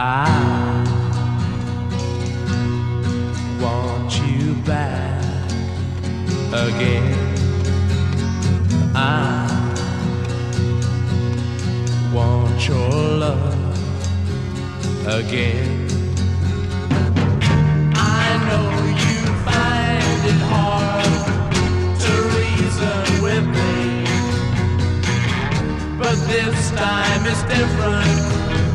I want you back again. I want your love again. I know you find it hard to reason with me, but this time it's different.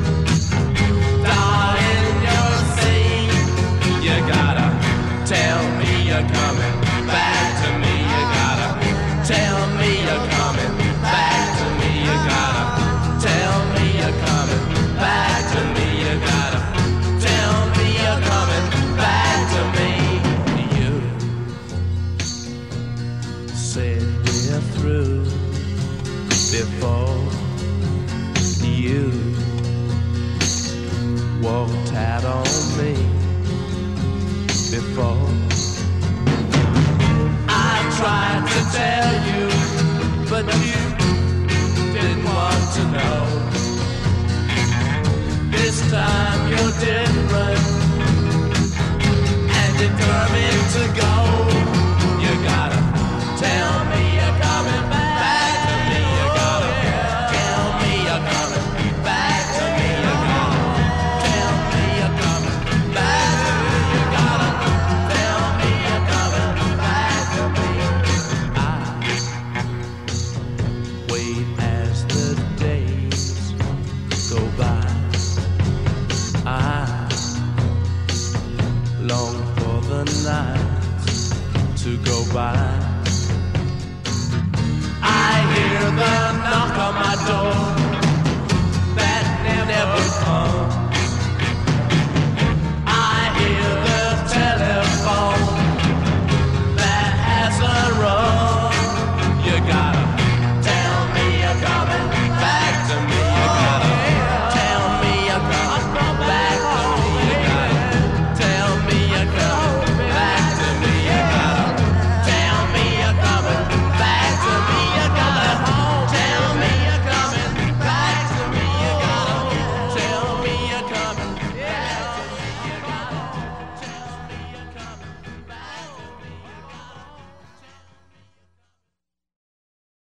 Darling, you're saying you gotta tell me you're coming back to me. You gotta tell me you're coming back to me. You gotta tell me you're coming back to me. You gotta tell me you're coming back to me. You said we're through before you walked out on